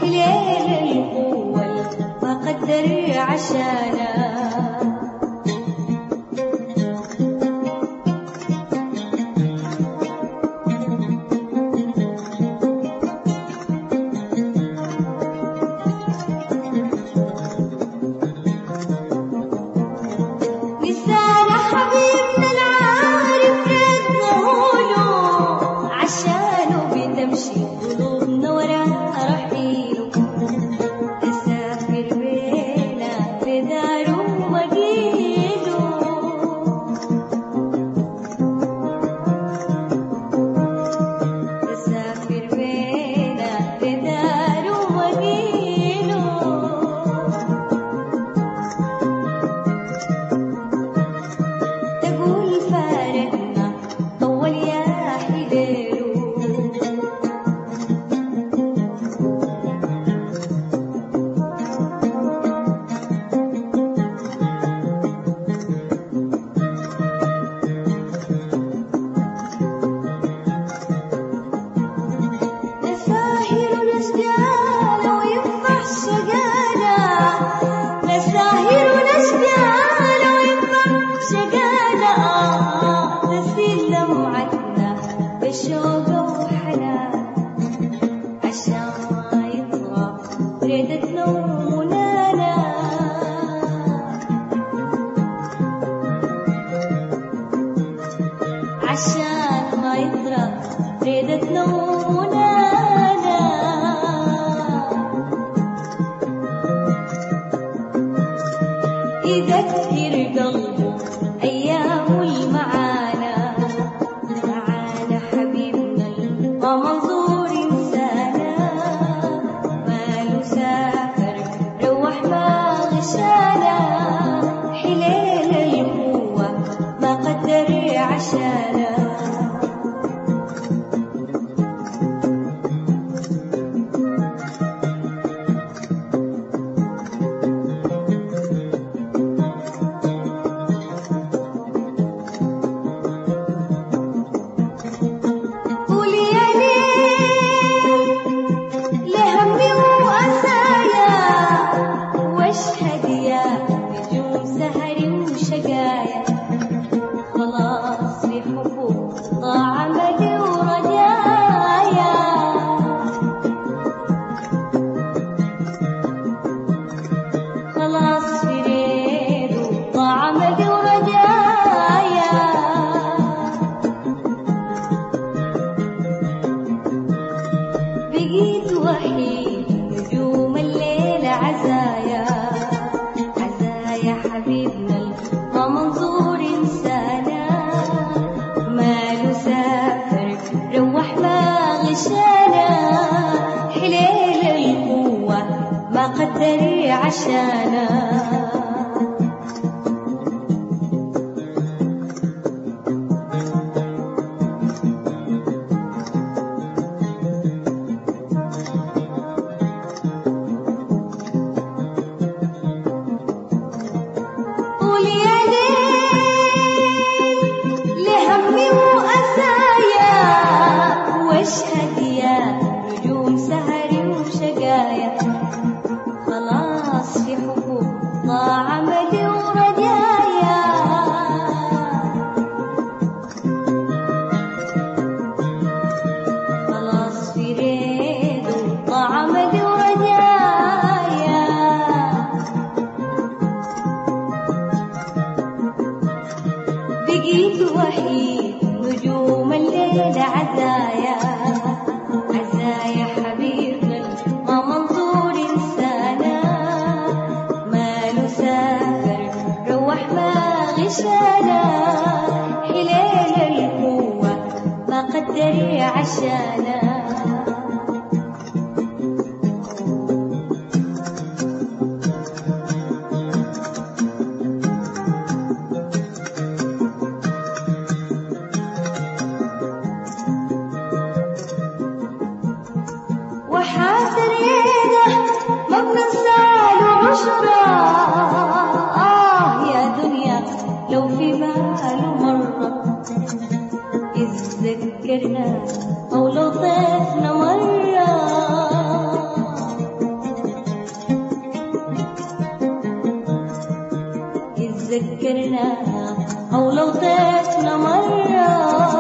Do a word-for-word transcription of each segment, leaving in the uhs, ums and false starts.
حليل القوة ما قدر عشانا. عشان ما يطرى ريدت نومنا يذكر قلبه أيام المعانا. تعال حبيبنا ما منظور إنسانا، ماله سافر روح ما غشانا. حليل القوة ما قدر عشانا. بقيت وحيد نجوم الليل عزايا، عزايا حبيبنا ما منظور إنسانا، ماله سافر روح ما غشانا. حليل القوة ما قدر عشانا. واشهد يا نجوم سهري وشقايا، خلاص في حبوب ضاع املي ورجايا. خلاص في ريده ضاع املي ورجايا. بقيت وحيد نجوم الليل عزايا، عزايا حبيبنا ما منظور إنسانا، ماله سافر روح ما غشانا. حليل القوة ما قدر عشانا. وحاسر ايده ما بنسال عشرة، آه يا دنيا لو في باله مرة يتذكرنا أو لو طفنا مرة. سافرنا أو لو طفنا مرة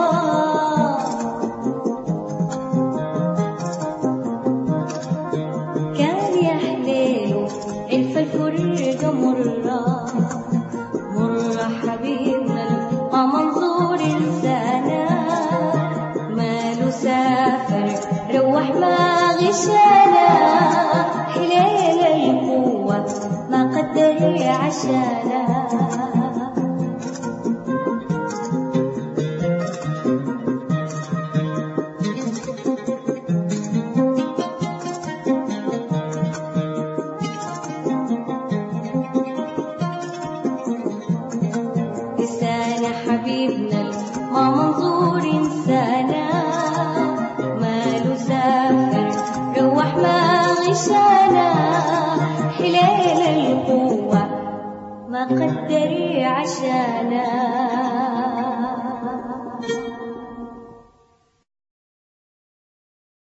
كان يا حليله عرف الفرقة مرة مرة حبيبنا مع منظور إنسانا ماله سافر روح ما غشانا حليل القوة ما قدر عشانا لسان حبيبنا ما منظور إنسانا ماله سافر روح ما غشانا حليل القوة ما قدر عشانا